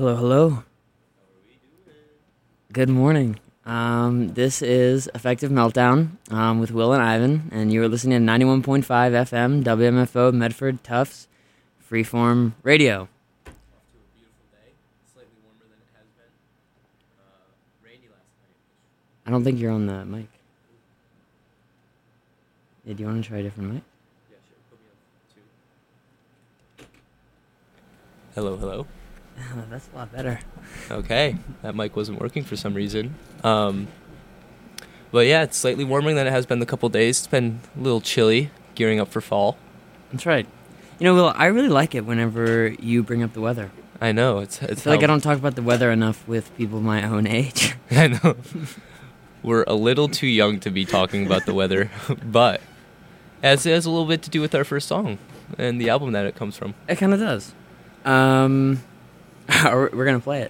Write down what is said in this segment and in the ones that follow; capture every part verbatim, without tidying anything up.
Hello, hello. Good morning. Um, this is Effective Meltdown um, with Will and Ivan, and you are listening to ninety-one point five F M, W M F O, Medford, Tufts, Freeform Radio. Off to a beautiful day, slightly warmer than it has been. Uh, rainy last night. I don't think you're on the mic. Yeah, do you want to try a different mic? Yeah, sure. Put me on two. Hello, hello. Oh, that's a lot better. Okay, that mic wasn't working for some reason. Um, but yeah, it's slightly warmer than it has been the couple days. It's been a little chilly, gearing up for fall. That's right. You know, Will, I really like it whenever you bring up the weather. I know it's. it's I feel like I don't talk about the weather enough with people my own age. I know. We're a little too young to be talking about the weather, but it has, it has a little bit to do with our first song and the album that it comes from. It kind of does. Um, we're we're gonna play it.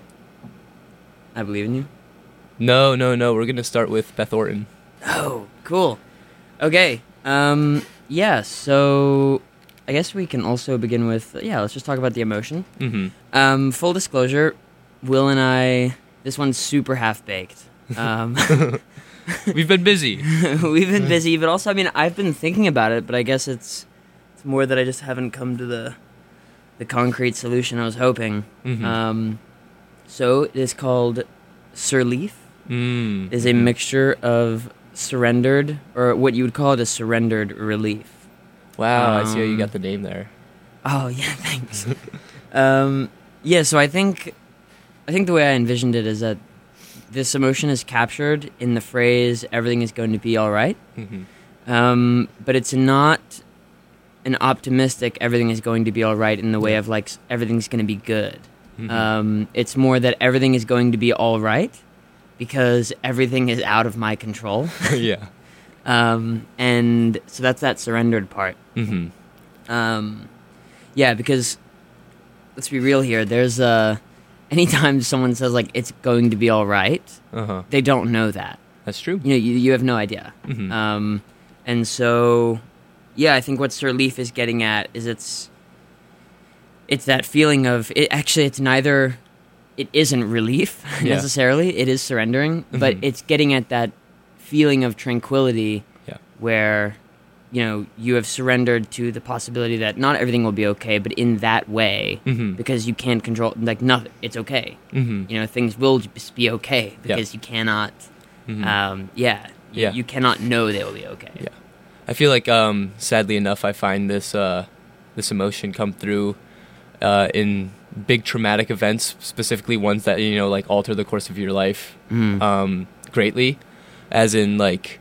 I believe in you. No, no, no. We're gonna start with Beth Orton. Oh, cool. Okay. Um, yeah. So, I guess we can also begin with yeah. Let's just talk about the emotion. Mm-hmm. Um, full disclosure, Will and I. This one's super half baked. Um, We've been busy. we've been busy, but also, I mean, I've been thinking about it, but I guess it's it's more that I just haven't come to the the concrete solution I was hoping. Mm-hmm. Um, so it is called Surleaf. Mm. It is a mixture of surrendered, or what you would call it a surrendered relief. Wow, I see how you Um, got the name there. Oh yeah, thanks. um, yeah, so I think I think the way I envisioned it is that this emotion is captured in the phrase "everything is going to be all right," Mm-hmm. um, but it's not an optimistic "everything is going to be all right" in the way Yeah. of like s- everything's going to be good. Mm-hmm. Um, it's more that everything is going to be all right because everything is out of my control. Yeah. Um, and so that's that surrendered part. Mm-hmm. Um, yeah, because let's be real here. There's uh, anytime someone says like it's going to be all right, Uh-huh. they don't know that. That's true. You know, you you have no idea. Mm-hmm. Um, and so, yeah, I think what Surleaf is getting at is it's it's that feeling of it. Actually, it's neither. It isn't relief Yeah. necessarily. It is surrendering, but Mhm. it's getting at that feeling of tranquility Yeah. where, you know, you have surrendered to the possibility that not everything will be okay, but in that way, Mm-hmm. because you can't control, like, nothing, it's okay. Mm-hmm. You know, things will just be okay Yeah. because you cannot, Mm-hmm. um, yeah, you, Yeah. you cannot know they will be okay. Yeah. I feel like, um, sadly enough, I find this uh, this emotion come through uh, in big traumatic events, specifically ones that, you know, like alter the course of your life Mm. um, greatly. As in, like,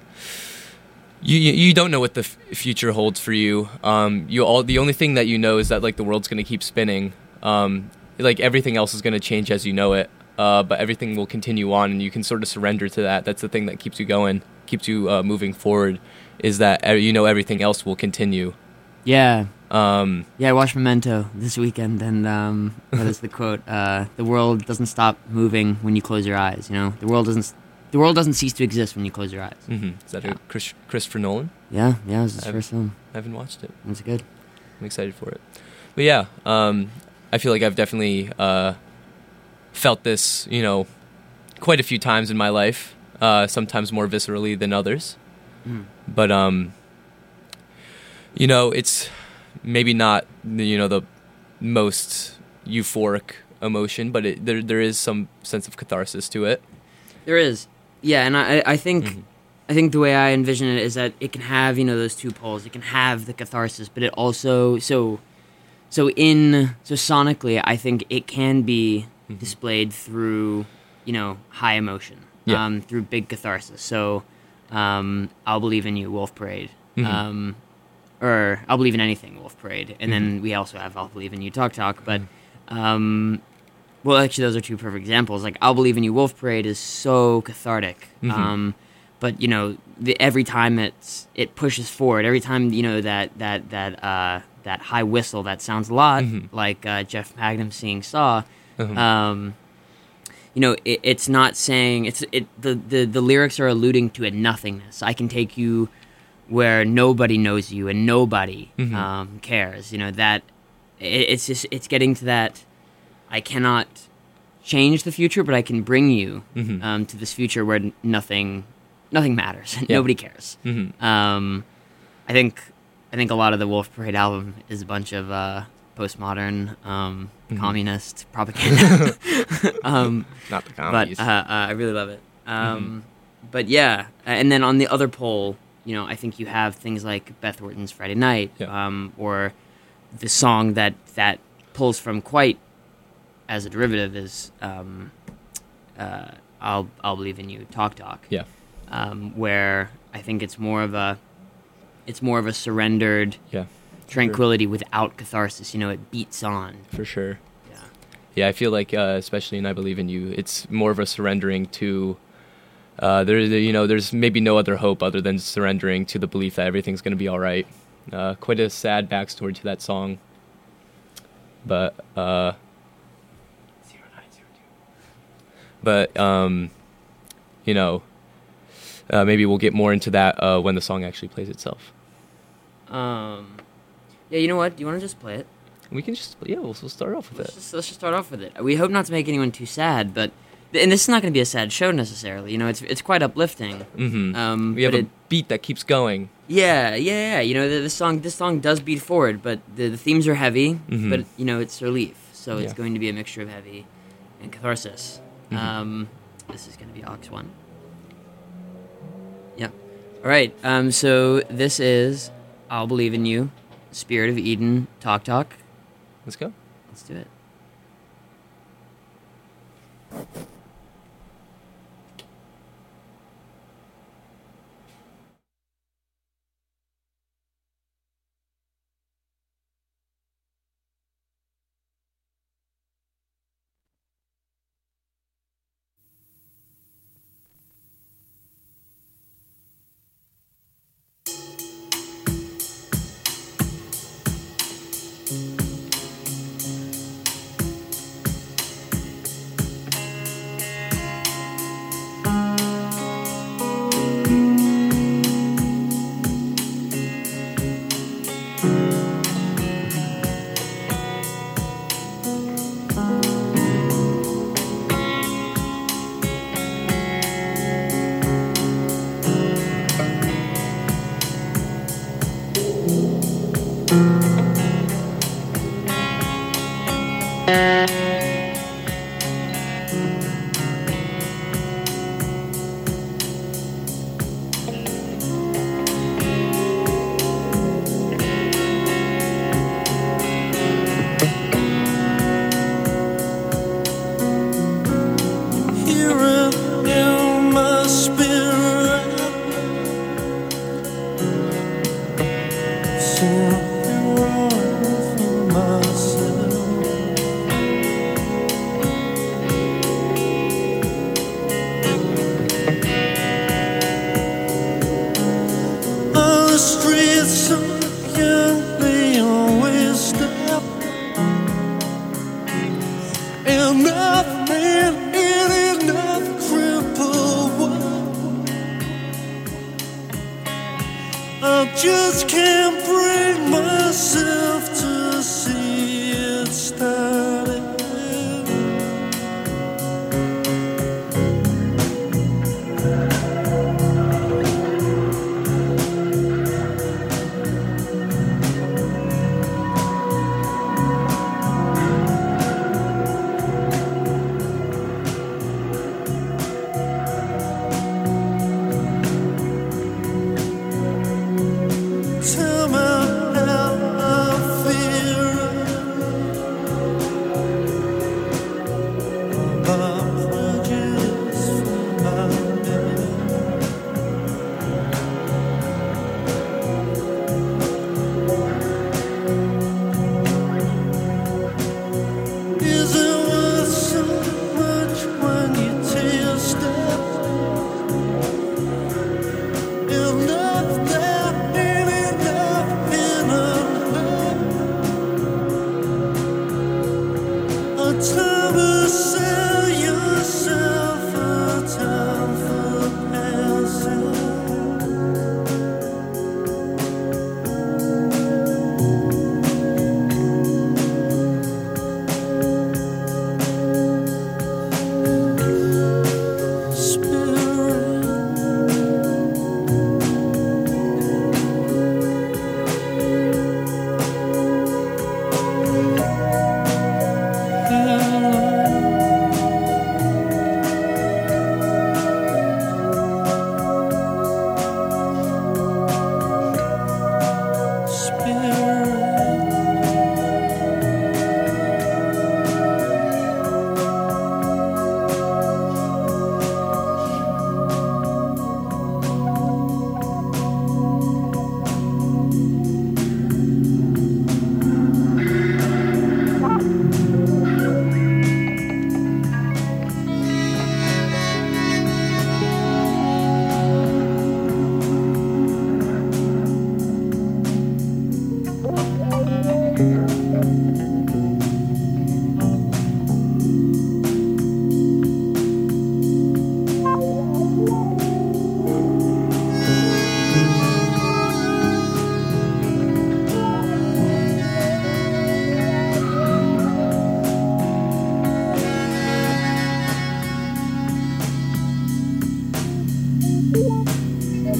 you you you don't know what the f- future holds for you. Um, you all the only thing that you know is that like the world's gonna keep spinning. Um, like everything else is gonna change as you know it. Uh, but everything will continue on, and you can sort of surrender to that. That's the thing that keeps you going, keeps you uh, moving forward. Is that uh, you know everything else will continue. Yeah. Um, Yeah, I watched Memento this weekend, and um, what is the quote? Uh, the world doesn't stop moving when you close your eyes. You know, the world doesn't. The world doesn't cease to exist when you close your eyes. mhm. Is that Yeah. a Chris, Christopher Nolan? Yeah, yeah, it was his I've- first film. I haven't watched it. It's good. I'm excited for it. But yeah, um, I feel like I've definitely uh, felt this, you know, quite a few times in my life. Uh, sometimes more viscerally than others. Mm. But um, you know, it's maybe not the, you know the most euphoric emotion, but it, there there is some sense of catharsis to it. There is, yeah, and I, I think, Mhm. I think the way I envision it is that it can have, you know, those two poles. It can have the catharsis, but it also so, so in so sonically, I think it can be Mhm. displayed through, you know, high emotion, Yeah. um, through big catharsis. So, um, I'll believe in you, Wolf Parade, Mhm. um, or I'll believe in anything, Wolf Parade, and then we also have I'll believe in you, Talk Talk, but. Um, Well, actually, those are two perfect examples. Like, I'll Believe in You, Wolf Parade is so cathartic. Mhm. Um, but, you know, the, every time it's, it pushes forward, every time, you know, that, that, that, uh, that high whistle that sounds a lot Mhm. like uh, Jeff Magnum singing Saw, Uh-huh. um, you know, it, it's not saying, it's it the, the, the lyrics are alluding to a nothingness. I can take you where nobody knows you and nobody Mhm. um, cares. You know, that, it, it's just, it's getting to that, I cannot change the future, but I can bring you Mhm. um, to this future where n- nothing nothing matters. Yeah. Nobody cares. Mhm. Um, I think I think a lot of the Wolf Parade album is a bunch of uh, postmodern um, Mhm. communist propaganda. um, Not the but comedies. uh, uh, I really love it. Um, But yeah, and then on the other pole, you know, I think you have things like Beth Orton's Friday Night, Yeah. um, or the song that that pulls from quite as a derivative is um, uh, "I'll I'll Believe in You" Talk Talk. Yeah. Um, where I think it's more of a it's more of a surrendered Yeah. tranquility without catharsis. You know, it beats on. For sure. Yeah. Yeah, I feel like, uh, especially in "I Believe in You," it's more of a surrendering to. Uh, there, you know, there's maybe no other hope other than surrendering to the belief that everything's going to be all right. Uh, quite a sad backstory to that song, but uh, but um, you know, uh, maybe we'll get more into that uh, when the song actually plays itself. Um, yeah, you know what? Do you want to just play it? We can just, yeah, we'll, we'll start off with Let's it. just, let's just start off with it. We hope not to make anyone too sad, but and this is not going to be a sad show necessarily. You know, it's it's quite uplifting. Mm-hmm. Um, we have but a it, beat that keeps going. yeah, yeah, yeah. You know, the, the song this song does beat forward, but the, the themes are heavy. Mhm. But you know, it's relief, so it's Yeah. going to be a mixture of heavy and catharsis. Mhm. Um, this is going to be Aux one. Yeah. All right. Um, so this is "I'll Believe in You," Spirit of Eden, Talk Talk. Let's go. Let's do it.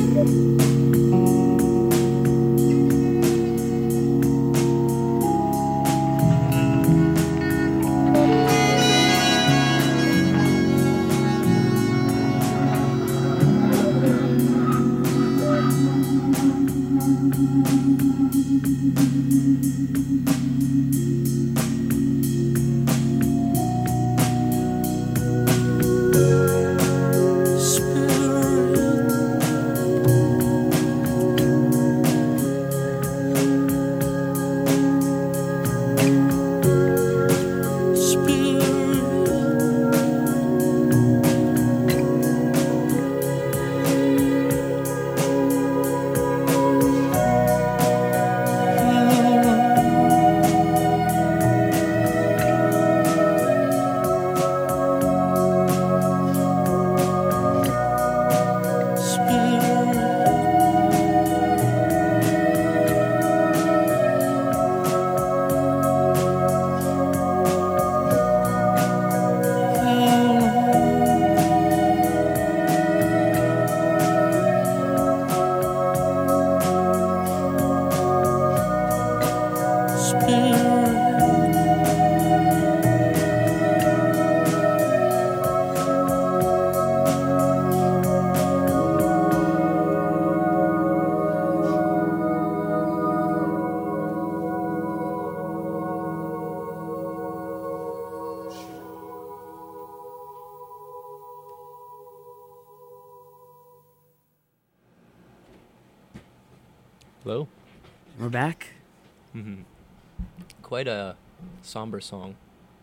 Hello. We're back. Mm-hmm. Quite a somber song.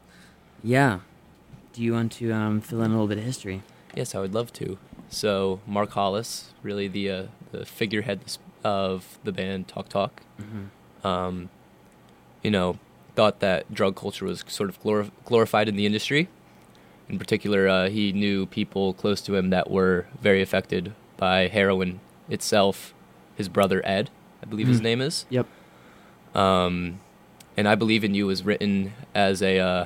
Yeah. Do you want to um, fill in a little bit of history? Yes, I would love to. So Mark Hollis, really the uh, the figurehead of the band Talk Talk, Mm-hmm. um, you know, thought that drug culture was sort of glor- glorified in the industry. In particular, uh, he knew people close to him that were very affected by heroin itself. His brother Ed, I believe his Mm. name is. Yep. Um, and I Believe in You was written as a uh,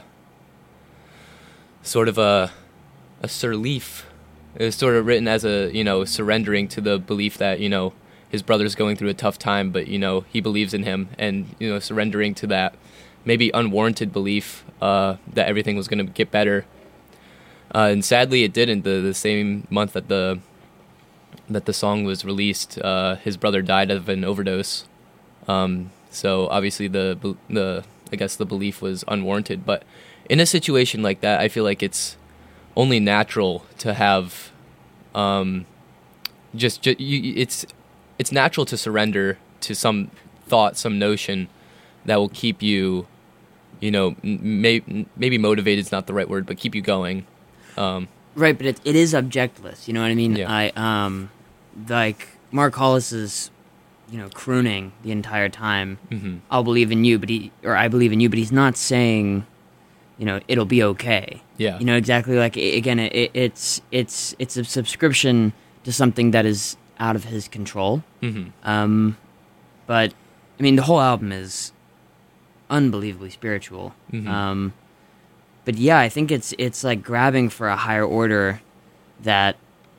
sort of a a surleaf. It was sort of written as a, you know, surrendering to the belief that, you know, his brother's going through a tough time, but, you know, he believes in him, and, you know, surrendering to that maybe unwarranted belief uh, that everything was going to get better. Uh, and sadly, it didn't. The the same month that the that the song was released, uh, his brother died of an overdose. Um, so obviously the the I guess the belief was unwarranted. But in a situation like that, I feel like it's only natural to have um, just, just you, it's it's natural to surrender to some thought, some notion that will keep you, you know, may, maybe motivated is not the right word, but keep you going. Um, Right, but it, it is objectless. You know what I mean? Yeah. I um, like Mark Hollis is, you know, crooning the entire time. mhm. I'll believe in you, but he or I believe in you, but he's not saying, you know, it'll be okay. Yeah. You know exactly. Like i again, it, it's it's it's a subscription to something that is out of his control. Mhm. Um, but I mean, the whole album is unbelievably spiritual. Mhm. Um, but yeah, I think it's it's like grabbing for a higher order that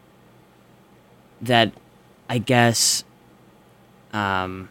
that I guess um,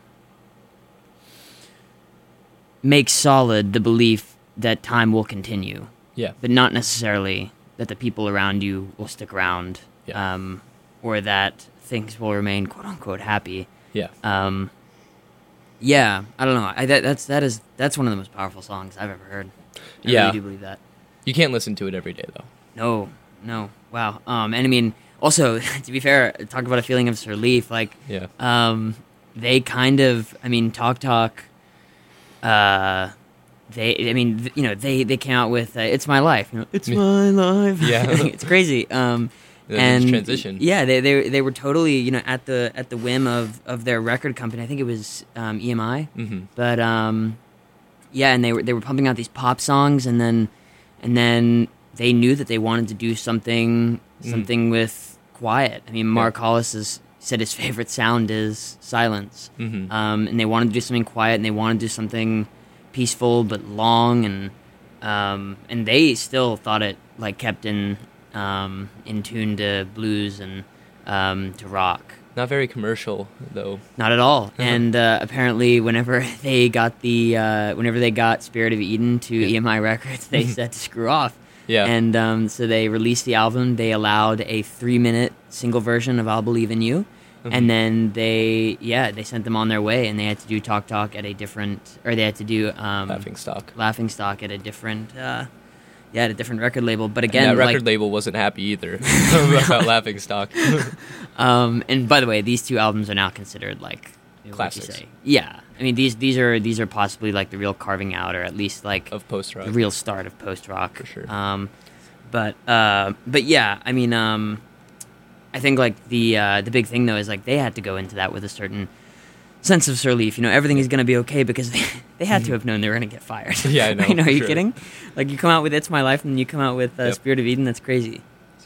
makes solid the belief that time will continue, Yeah. but not necessarily that the people around you will stick around, Yeah. um, or that things will remain quote unquote happy. Yeah. Um, yeah, I don't know. I, that, that's that is that's one of the most powerful songs I've ever heard. I Yeah. really do believe that. You can't listen to it every day, though. No, no, wow. Um, and I mean, also to be fair, talk about a feeling of relief. Like, Yeah. um, they kind of, I mean, Talk Talk. Uh, they, I mean, th- you know, they they came out with uh, "It's My Life." You know, it's my life. Yeah. It's crazy. Um, Then and it's transition. yeah, they they they were totally, you know, at the at the whim of, of their record company. I think it was um, E M I. Mm-hmm. But um, yeah, and they were they were pumping out these pop songs, and then and then they knew that they wanted to do something Mm. something with quiet. I mean, Mark Hollis has said his favorite sound is silence, Mm-hmm. um, and they wanted to do something quiet, and they wanted to do something peaceful but long, and um, and they still thought it like kept in um, in tune to blues and um, to rock. Not very commercial though. Not at all. And uh, apparently, whenever they got the uh, whenever they got Spirit of Eden to Yeah. E M I Records, they said to screw off. Yeah. And um, so they released the album. They allowed a three-minute single version of "I'll Believe in You," Mhm. and then they yeah they sent them on their way, and they had to do Talk Talk at a different, or they had to do um, Laughing Stock. Laughing Stock at a different uh, yeah at a different record label. But And again, that record like, label wasn't happy either about Laughing Stock. Um, and by the way, these two albums are now considered like what'd you Classics. say? Yeah, I mean these these are these are possibly like the real carving out, or at least like Of post rock. the real start of post rock For sure. Um, but uh, but yeah, I mean, um, I think like the uh, the big thing though is like they had to go into that with a certain sense of relief. You know, everything is going to be okay because they, they had to have known they were going to get fired. Yeah, I know, I know. Are for you sure. kidding? Like you come out with "It's My Life" and then you come out with uh, Yep. "Spirit of Eden." That's crazy.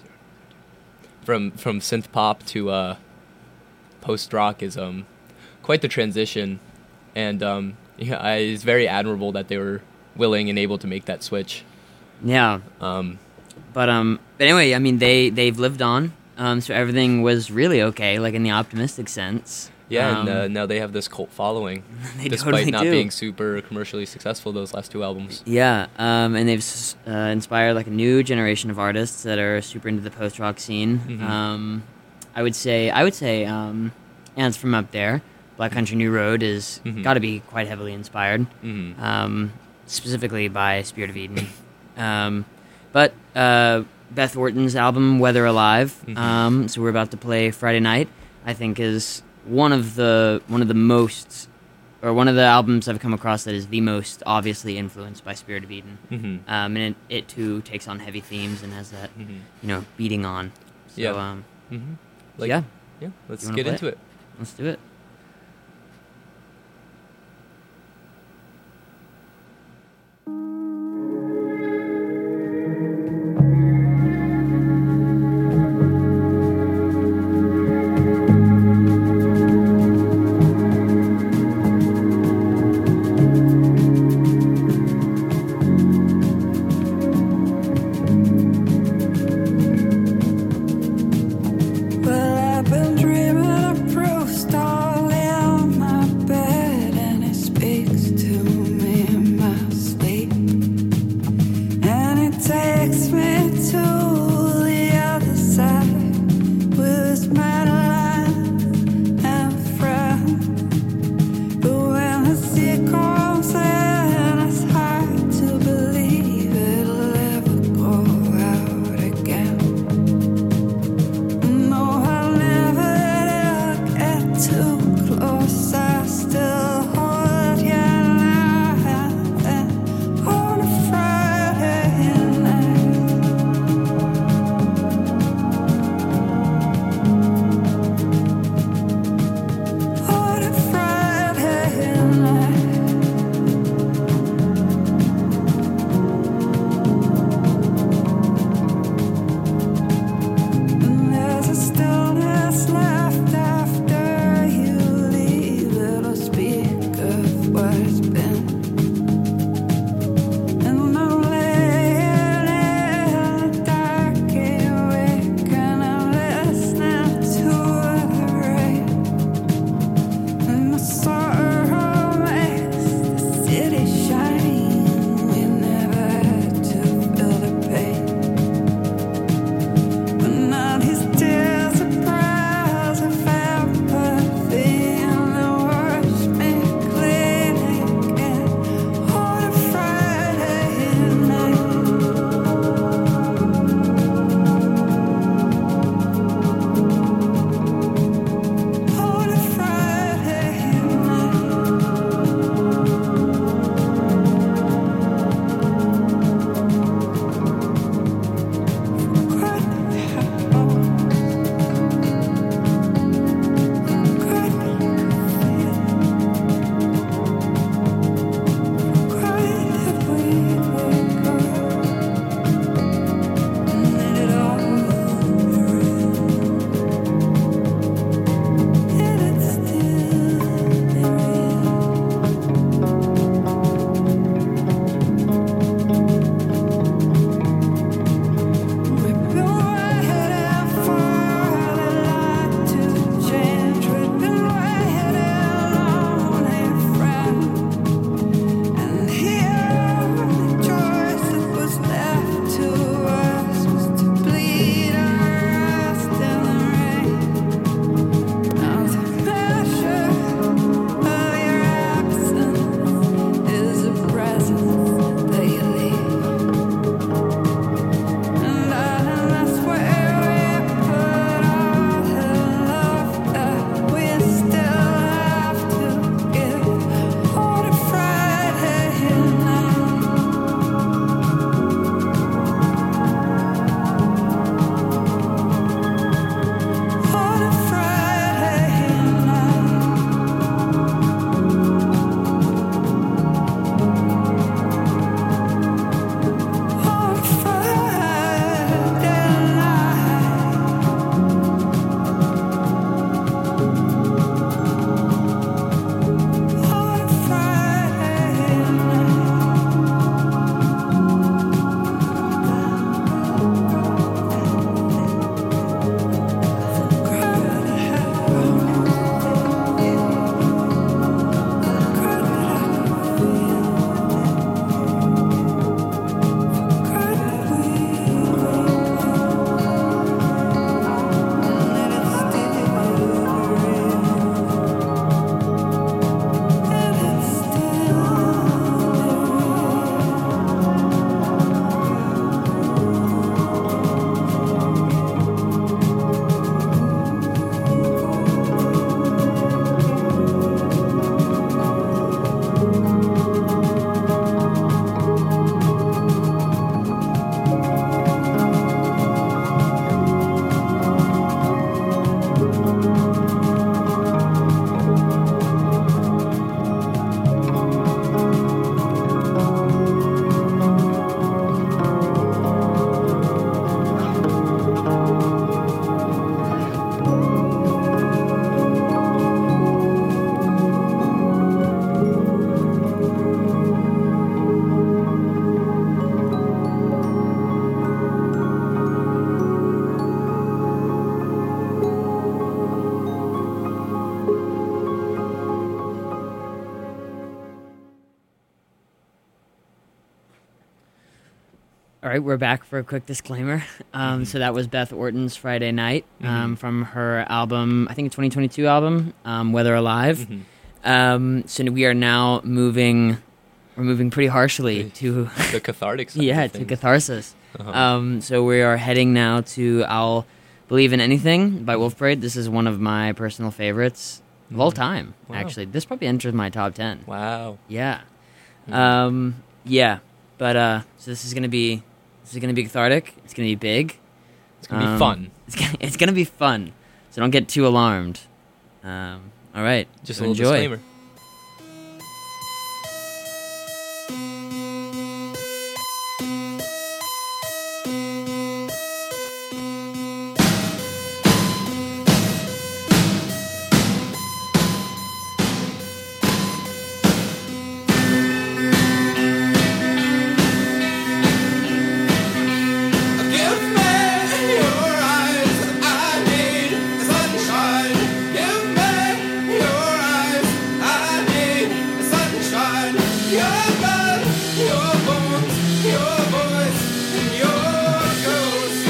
From from synth pop to uh, post rock is um quite the transition, and um yeah, I, it's very admirable that they were willing and able to make that switch. Yeah. Um, But um, but anyway, I mean, they they've lived on, um, so everything was really okay, like in the optimistic sense. yeah, Um, and uh, now they have this cult following, they despite totally not do. being super commercially successful those last two albums. Yeah, um, and they've s- uh, inspired like a new generation of artists that are super into the post rock scene. Mhm. Um, I would say, I would say, um, Ants from Up There, Black Country New Road is Mhm. got to be quite heavily inspired, hmm um, specifically by Spirit of Eden. um, but uh, Beth Orton's album Weather Alive, Mhm. um, so we're about to play Friday night, I think is one of the one of the most, or one of the albums I've come across that is the most obviously influenced by Spirit of Eden. hmm Um, and it, it too takes on heavy themes and has that, hmm you know, beating on. So, Yeah. um, hmm so yeah, yeah. Let's wanna get play into it. let's do it. Well, I've been dreaming of proof stars. All right, we're back for a quick disclaimer. Um, Mm-hmm. So that was Beth Orton's Friday Night um, Mhm. from her album, I think a twenty twenty-two album, um, Whether Alive. Mhm. Um, so we are now moving, we're moving pretty harshly Pretty- to, The cathartic side. yeah, of to things. catharsis. Uh-huh. Um, so we are heading now to I'll Believe in Anything by Wolf Parade. This is one of my personal favorites of all Mhm. time, Wow. actually. This probably enters my top ten. Wow. Yeah. Mhm. Um, yeah. But, uh, so this is going to be, this is going to be cathartic. It's going to be big. It's gonna be um, fun. It's gonna, it's gonna be fun. So don't get too alarmed. Um, all right. Just so a little enjoy. disclaimer. Give me your eyes, I need sunshine. Give me your eyes, I need sunshine. Your blood, your bones, your voice, and your ghost.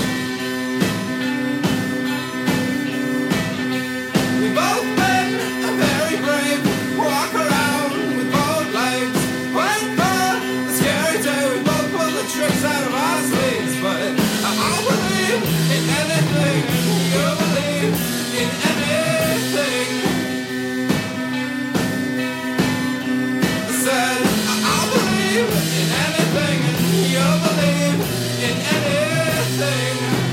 We've both been very brave, walk around with both legs. Went for the scary day, we both pull the tricks out of our sleeves, but I believe in anything, and you believe in anything. I said, I believe in anything, and you believe in anything.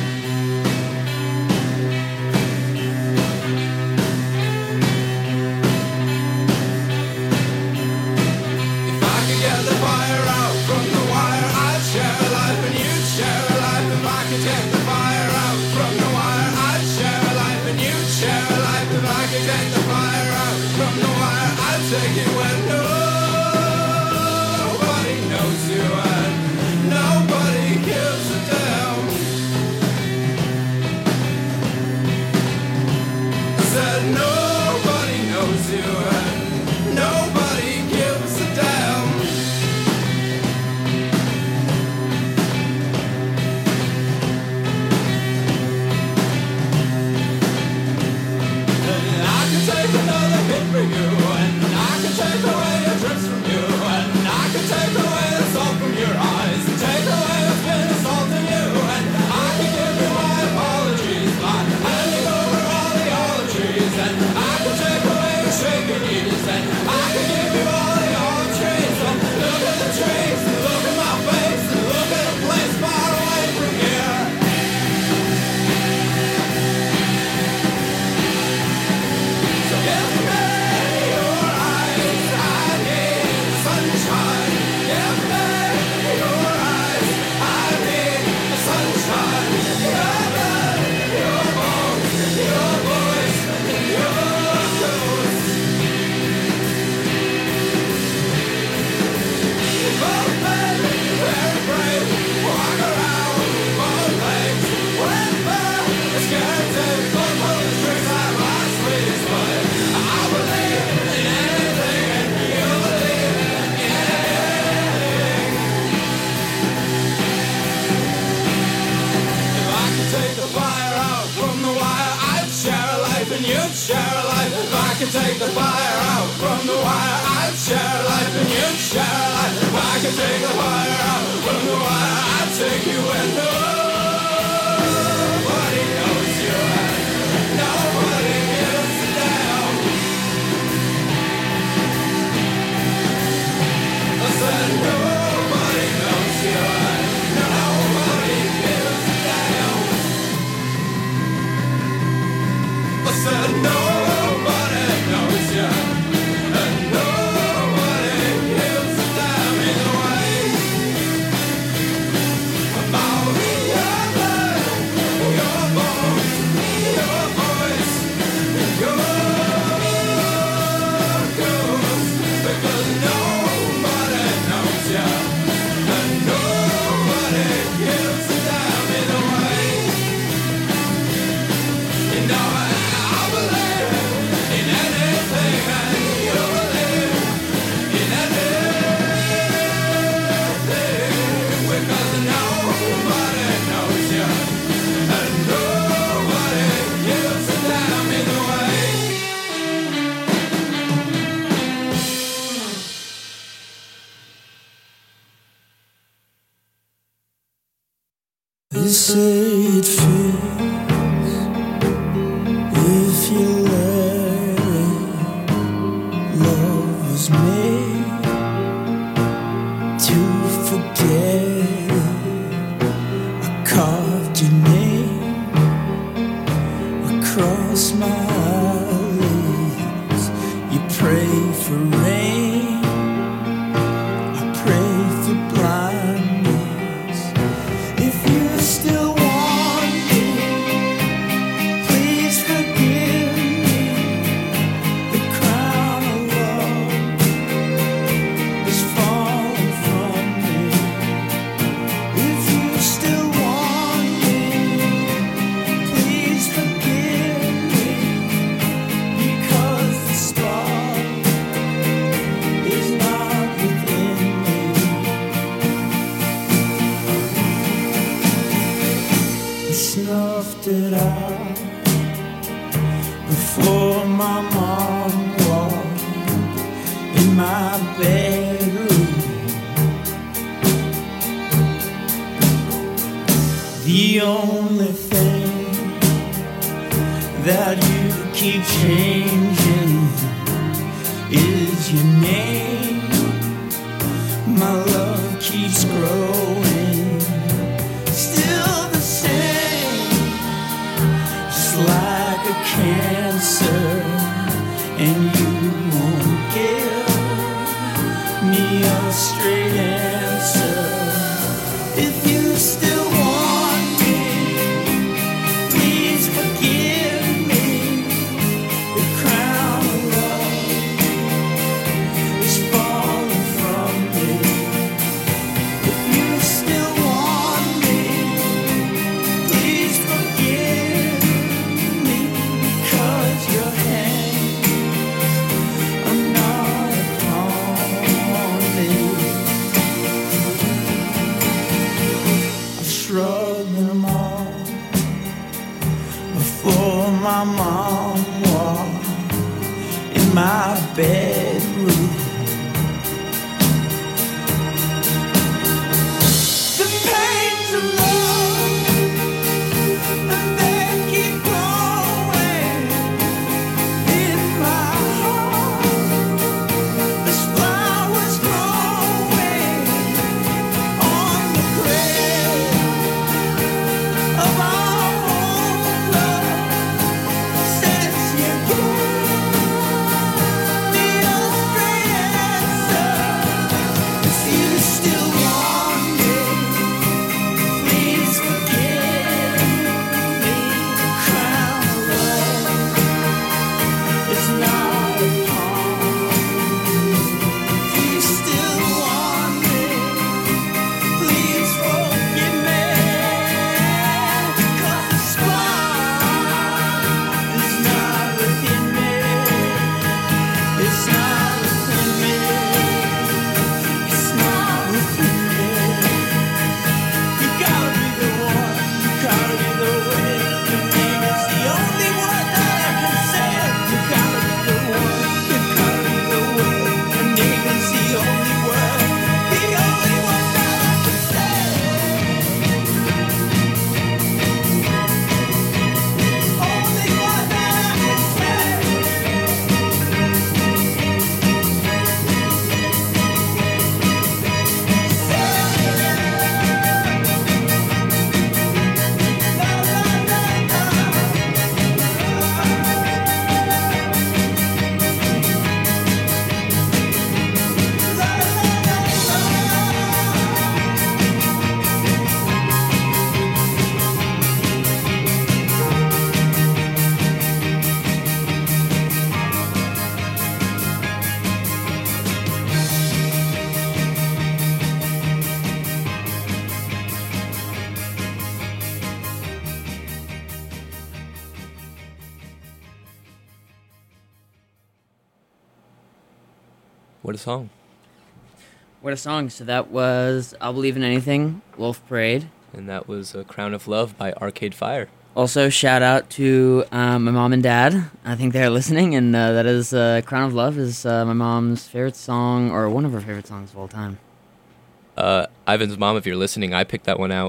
If I could get the fire out from the wire, I'd share a life and you'd share a life. If I could take the fire out from the wire, I'd share a life and you'd share a life. If I could take the fire out from the wire, I'd take you where nobody knows you and nobody gives a damn. I said nobody knows you and nobody gives a damn. And I can take another hit for you, and I can take away your drips from you, and I can take away the salt from your eyes, and take away what's been assaulting you, and I can give you my apologies by handing over all the ologies, and I can take away your shaking knees, and I can give you all the olive trees, and look at the trees, and look at my face, and look at a place far away from here. So give me your eyes, I need sunshine. Give me your eyes, I need sunshine. Your blood, your bones, your voice, and your ghost. We've both been very brave, walk around with both legs. When the scared days, don't pull the strings out of our sleeves, but I believe in anything, and you believe in anything. If I could take the fire out from the wire, I'd share a life and you'd share a life. If I could take the fire out from the wire, I'd share a life and you'd share a life. If I could take the fire out from the wire, I'd take you where nobody knows you and nobody gives a damn. I said nobody knows you and nobody gives a damn. I said nobody knows you and nobody gives a damn either way. About your blood, your bones, your voice, and your ghost. Because nobody knows you and nobody gives a damn either way. You know I, I believe it feels if you let it. Love was made to forget it. I carved your name across my eyelids. You pray for rain, I pray for blindness. If you still want me, please forgive me. The crown of love is falling from me. If you still want me, please forgive me. Because the spark is not within me. I snuffed it out before my mom walked in my bedroom. The only thing that you keep changing is your name. My love keeps growing, still the same, just like a cancer, and you won't give me a straight answer. If you still want me, please forgive me. The crown of love is falling from me. If you still want me, please forgive me. Because your hands are not upon me. I've shrugged them off before my mom walked in my bedroom. The pains of love, and they keep growing in my heart. There's flowers growing on the grave of our old love. Since you gave me a straight answer, if you still want me, please forgive me. The crown of love is not upon me. If you still want me, please forgive me. 'Cause the spark is not within me. It's not within me. It's not within me. You gotta be the one. You gotta be the way. Your name is the only one that I can say. You gotta be the one. You gotta be the way. Your name is the only word. The only one that I can say. Only one that I can say. What a song. What a song. So that was I'll Believe in Anything, Wolf Parade. And that was A Crown of Love by Arcade Fire. Also, shout out to um, my mom and dad. I think they're listening, and uh, that is uh, Crown of Love is uh, my mom's favorite song, or one of her favorite songs of all time. Uh, Ivan's mom, if you're listening, I picked that one out.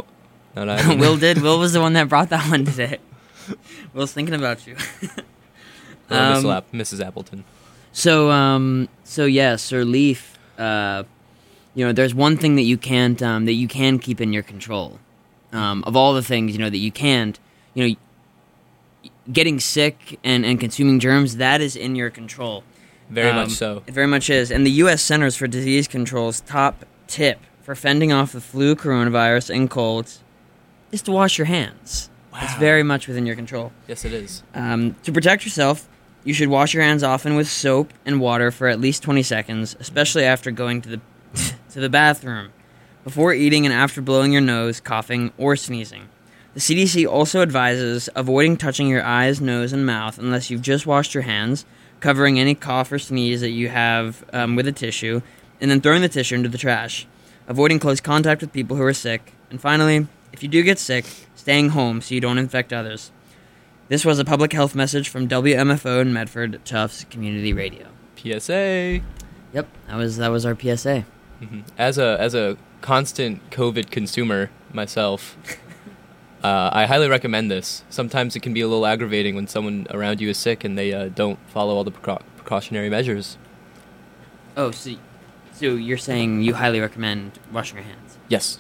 Not I. Will did. Will was the one that brought that one today. Will's thinking about you. Uh, Miss Um, Lap- Missus Appleton. So, um, so yeah, Sir Leaf. Uh, you know, there's one thing that you can't, um, that you can keep in your control. Um, of all the things, you know, that you can't, you know, getting sick and, and consuming germs, that is in your control. Very Um, much so. It very much is. And the U S Centers for Disease Control's top tip for fending off the flu, coronavirus, and colds is to wash your hands. It's Wow. very much within your control. Yes, it is. Um, to protect yourself, you should wash your hands often with soap and water for at least twenty seconds, especially after going to the to the bathroom, before eating and after blowing your nose, coughing, or sneezing. The C D C also advises avoiding touching your eyes, nose, and mouth unless you've just washed your hands, covering any cough or sneeze that you have um, with a tissue, and then throwing the tissue into the trash. Avoiding close contact with people who are sick. And finally, if you do get sick, staying home so you don't infect others. This was a public health message from W M F O and Medford Tufts Community Radio. P S A. Yep, that was that was our P S A. Mhm. As a as a constant COVID consumer myself, uh, I highly recommend this. Sometimes it can be a little aggravating when someone around you is sick and they uh, don't follow all the precau- precautionary measures. Oh, so so you're saying you highly recommend washing your hands? Yes.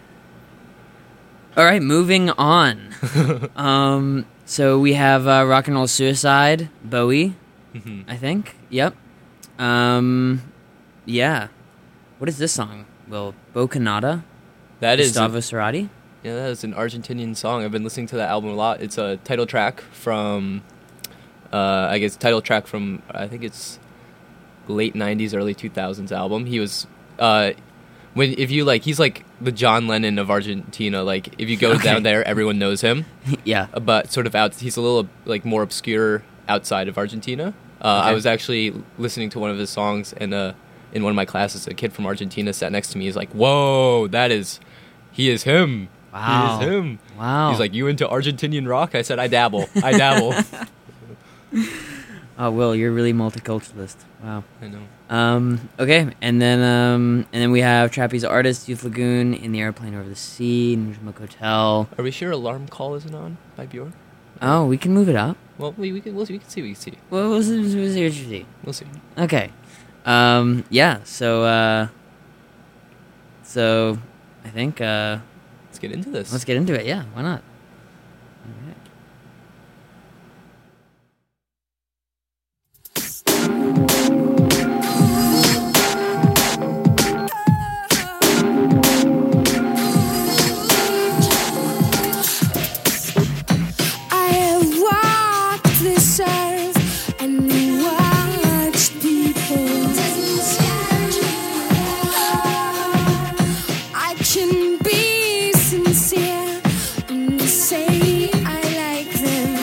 All right, moving on. um, so we have uh, Rock and Roll Suicide, Bowie, Mhm. I think. Yep. Um, yeah. What is this song? Well, Bocanada? That is Gustavo Cerati? yeah, that is an Argentinian song. I've been listening to that album a lot. It's a title track from, uh, I guess title track from I think it's late nineties, early two thousands album. He was, uh, when if you like, he's like the John Lennon of Argentina. Like if you go Okay. down there, everyone knows him. Yeah. Uh, but sort of out, he's a little like more obscure outside of Argentina. Uh, I Okay. was actually listening to one of his songs, and uh, in one of my classes, a kid from Argentina sat next to me. He's like, "Whoa, that is, he is him. Wow. He is him." Wow. He's like, "You into Argentinian rock?" I said, "I dabble. I dabble." Oh, Will, you're really multiculturalist. Wow. I know. Um, okay, and then um, and then we have Trapeze Artist, Youth Lagoon, In the Airplane Over the Sea, Nujmak Hotel. Are we sure "Alarm Call" isn't on by Bjork? Oh, we can move it up. Well, we we can we'll, we can see. We can see. Well, we'll see, we'll see what you see. We'll see. Okay. Um, yeah, so, uh, so, I think, uh, Let's get into this. let's get into it. Yeah, why not? Alright. I have walked this earth and watched people. I can be sincere and say I like them.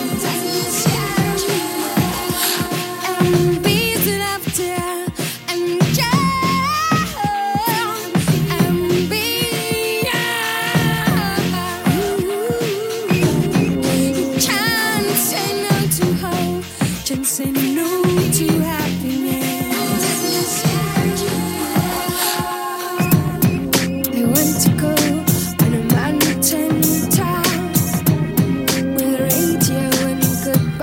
And be the laughter and joy and be you can't say no to hope, can't say no to happiness. I want to go on a mountain top with a radio and good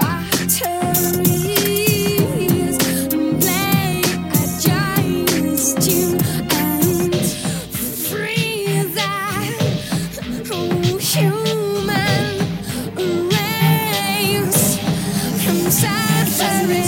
batteries and play a giant's tune and free that oh, human race from suffering.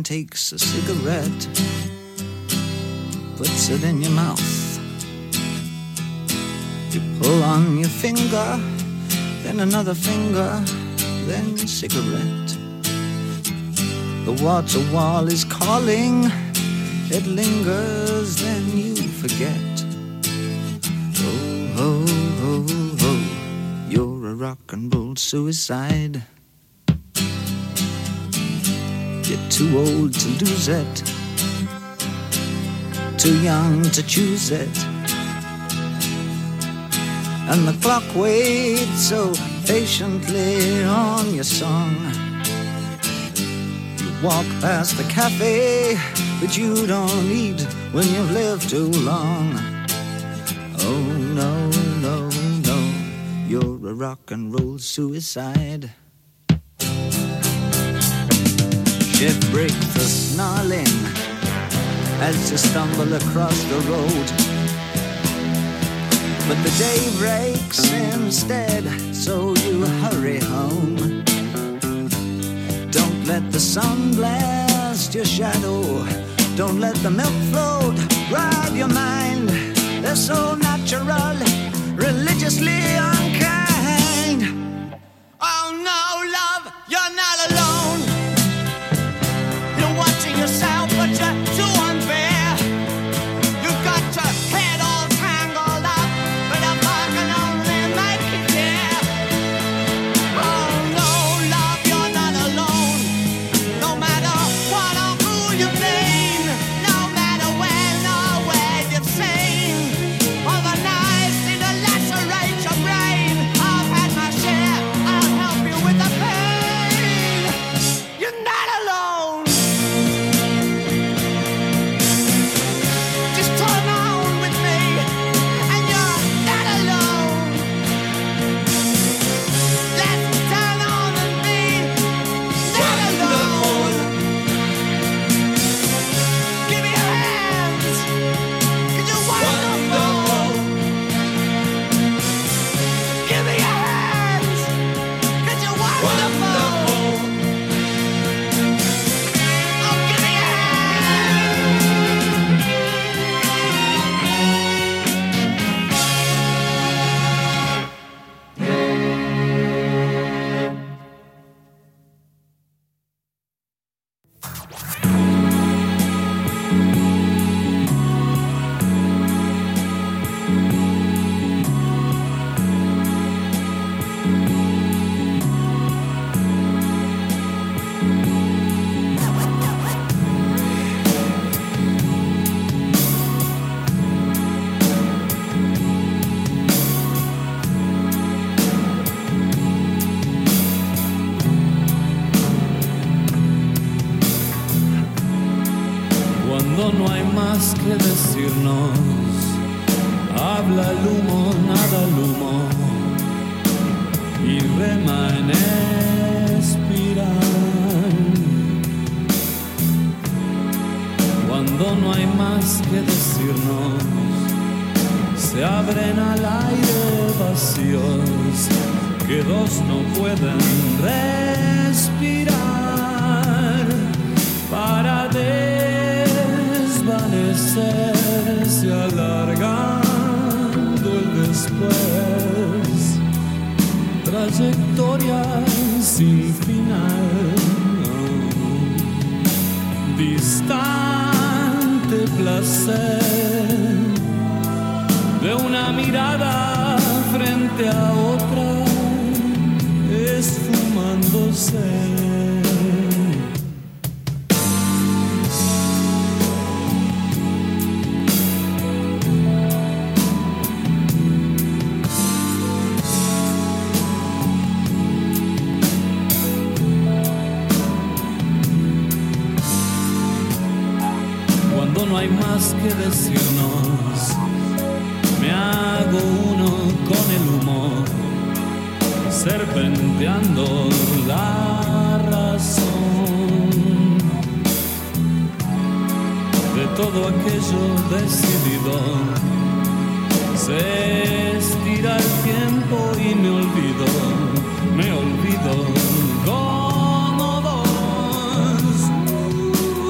takes a cigarette, puts it in your mouth. You pull on your finger, then another finger, then cigarette. The water wall is calling, it lingers, then you forget. Oh, oh, oh, oh, you're a rock and roll suicide. You're too old to lose it, too young to choose it. And the clock waits so patiently on your song. You walk past the cafe, but you don't eat when you've lived too long. Oh no, no, no, you're a rock and roll suicide. Ship breaks the snarling as you stumble across the road. But the day breaks instead, so you hurry home. Don't let the sun blast your shadow. Don't let the milk float rob your mind. They're so natural, religiously unkind. Oh no, love, you're not alone. You're watching yourself, but you're too unfair. You've got your head all tangled up, but a fuck can only make you care. Oh no, love, you're not alone. No matter what or who you've been, no matter when or where you've seen, all the knives seem to lacerate your brain. I've had my share, I'll help you with the pain. You're not alone. Just turn on with me, and you're not alone. Let's turn on and be not alone. Give me your hands, 'cause you're wonderful. Give me your hands, 'cause you're wonderful. Oh, give me your hands. Cuando no hay más que decirnos, habla el humo, nada el humo, y rema en espiral. Cuando no hay más que decirnos, se abren al aire vacíos que dos no pueden respirar para desvanecerse alargando el después, trayectoria sin final, distante placer de una mirada frente a otra, esfumándose. Cuando no hay más que decirnos, me hago uno con el humo, serpenteando la razón de todo aquello decidido. Se estira el tiempo y me olvido, me olvido como dos.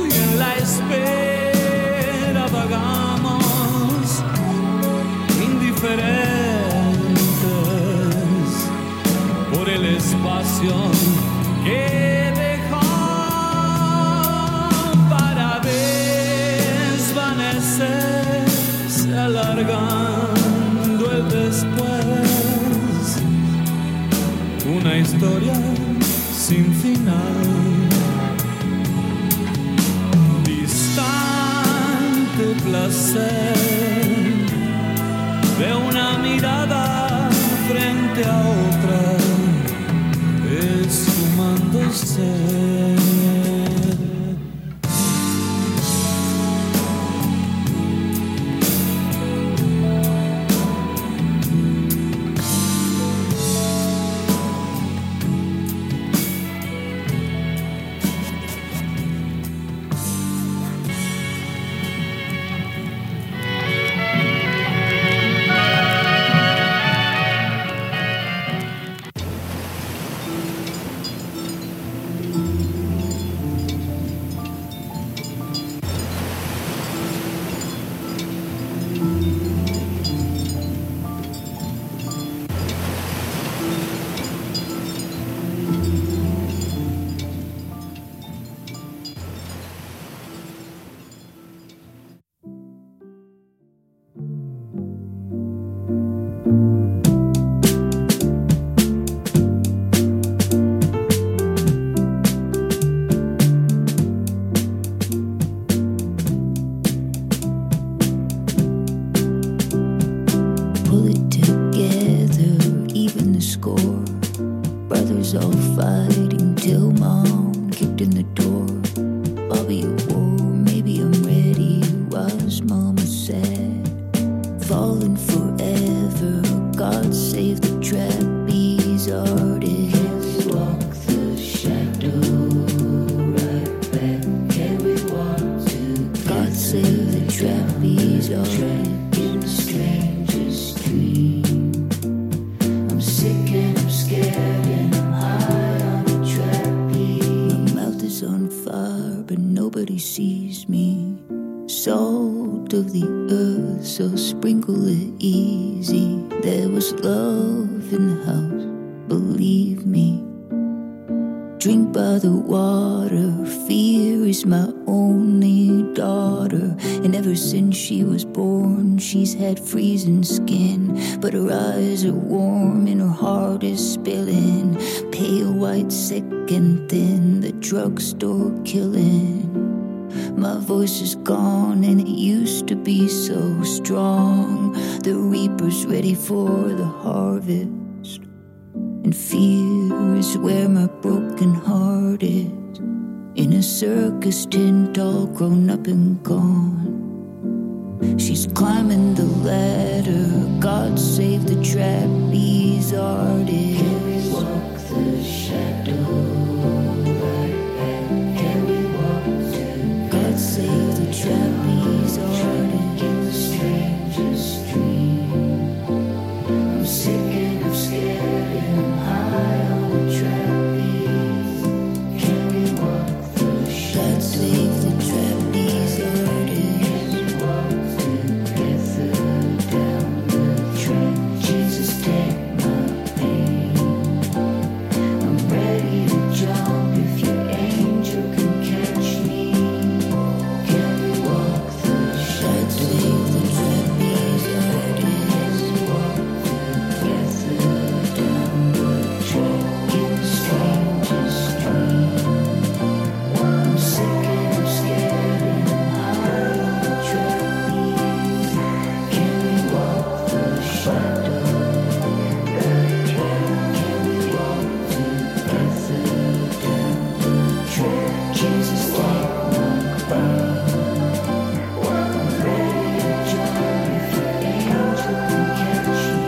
historia sin final. Distante placer de una mirada frente a otra, esfumándose. Pull it together, even the score. Brothers all fighting till mom kicked in the door. Bobby a war, maybe I'm ready, was mama said. Falling forever, God save the trapeze artist. Walk the shadow right back. Can we walk to God save the trapeze artist. In the strangest dream, I'm sick and I'm scared and I'm high on a trapeze. My mouth is on fire, but nobody sees me. Salt of the earth, so sprinkle it easy. There was love in the house, believe me. Drink by the water, fear is my only daughter. And ever since she was born, she's had freezing skin. But her eyes are warm and her heart is spilling. Pale white, sick and thin, the drugstore killing. My voice is gone and it used to be so strong. The reaper's ready for the harvest. And fear is where my broken heart is. In a circus tent all grown up and gone. She's climbing the ladder, God save the trapeze artist. Can we walk the shadow right back? Can we walk to God save the trapeze artist. In the strangest dream, I'm sick and I'm scared and I'm high on a trapeze. Can we walk the shadow? God save the trapeze artist. Can we walk together down the track? Jesus, take my pain. I'm ready to jump if your angel can catch me. Can we walk the shadow? God save the trapeze artist. Can we walk together down the track in the strangest dream? I'm sick and I'm scared and I'm high on the trapeze. Can we walk the shadow? Can we walk together down the track? Jesus, take my pain. I'm ready to jump if your angel can catch me.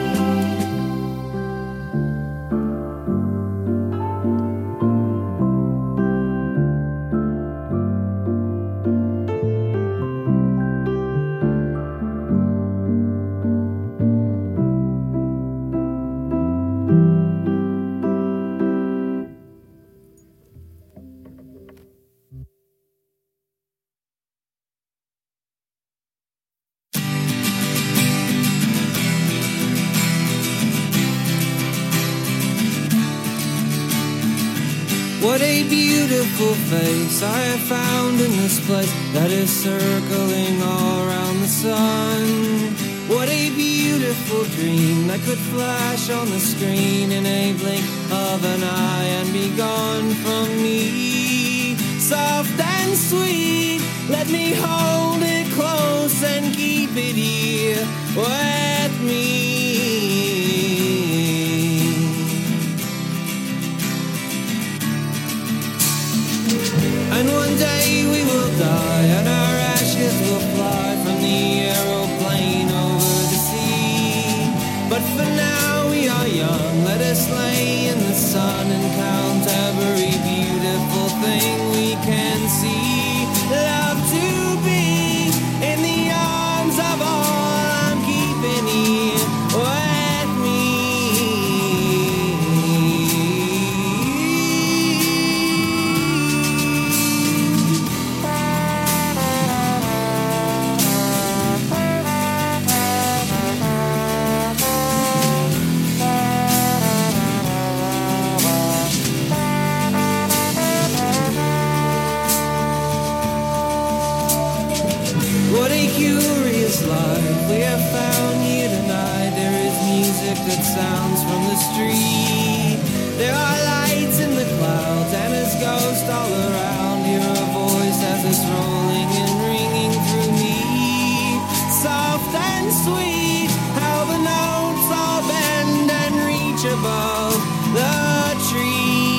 What a beautiful face I have found in this place that is circling all around the sun. What a beautiful dream that could flash on the screen in a blink of an eye and be gone from me. Soft and sweet, let me hold it close and keep it here with me. And one day we will die and our ashes will fly from the aeroplane over the sea. But for now we are young, let us lay in the sun and count every beautiful thing we can see. Love to be in the arms of all I'm keeping here with me. What a curious life we have found here tonight. There is music that sounds from the street. There are lights in the clouds and there's ghosts all around. Hear a voice as it's rolling and ringing through me. Soft and sweet, how the notes all bend and reach above the tree.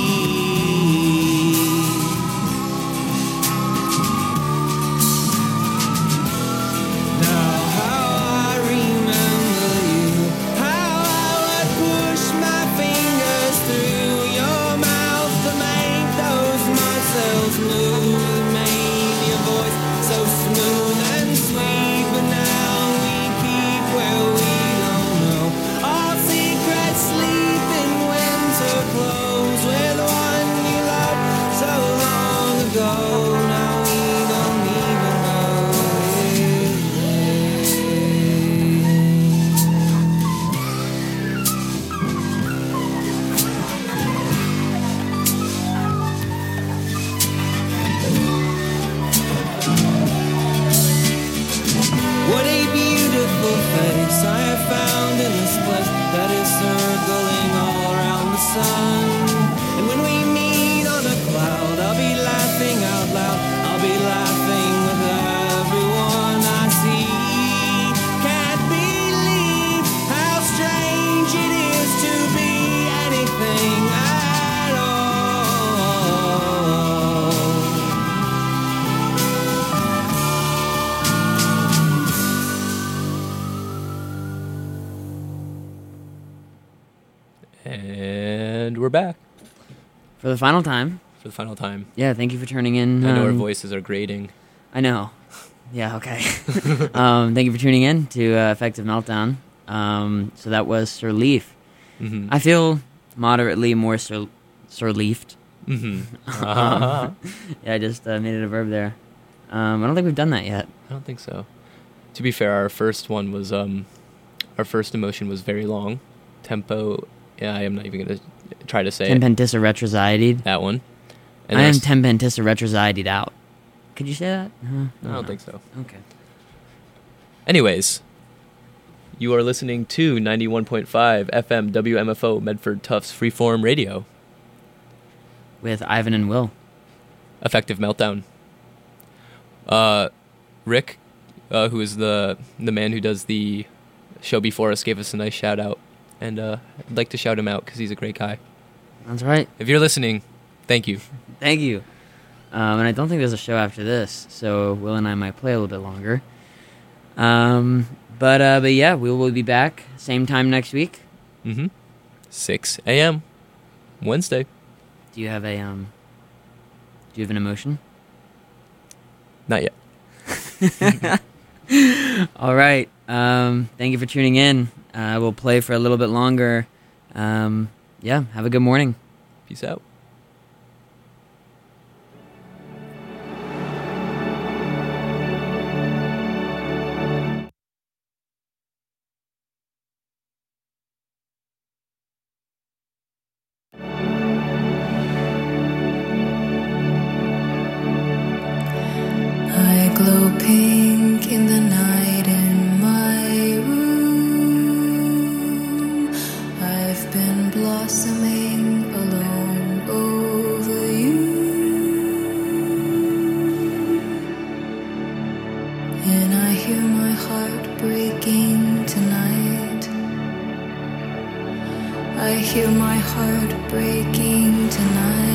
Now how I remember you, how I would push my fingers through your mouth to make those muscles move, made your voice so smooth and sweet. But now we keep where we don't know, our secrets sleep in winter clothes with one you loved so long ago. Now we don't even know his name. What a beautiful face I have found in this place that is circling all around the sun. And when we meet on a cloud, I'll be laughing out loud. I'll be laughing with everyone I see. Can't believe how strange it is to be anything at all. And we're back For the final time. for the final time. Yeah, thank you for turning in. I know our um, voices are grating. I know. Yeah, okay. um, thank you for tuning in to uh, Effective Meltdown. Um, so that was Sir Leaf. Mm-hmm. I feel moderately more Sir, Sir Leafed. mm-hmm. Uh-huh. Yeah, I just uh, made it a verb there. Um, I don't think we've done that yet. I don't think so. To be fair, our first one was um, our first emotion was very long. Tempo. Yeah, I am not even gonna try to say it. Tempentissa retrosidied. That one. I the am rest- tempentissa retrosidied out. Could you say that? Uh, I don't think so. Okay. Anyways, you are listening to ninety-one point five F M W M F O Medford Tufts Freeform Radio. With Ivan and Will. Effective Meltdown. Uh, Rick, uh, who is the the man who does the show before us, gave us a nice shout out, and uh, I'd like to shout him out because he's a great guy. That's right. If you're listening, thank you. Thank you. Um, and I don't think there's a show after this, so Will and I might play a little bit longer. Um, but uh, but yeah, we will be back same time next week. Mm-hmm. six a.m. Wednesday. Do you have a um? Do you have an emotion? Not yet. All right. Um, thank you for tuning in. Uh, we'll play for a little bit longer. Um, yeah. Have a good morning. Peace out. I glow pink in the night in my heart breaking tonight. I hear my heart breaking tonight.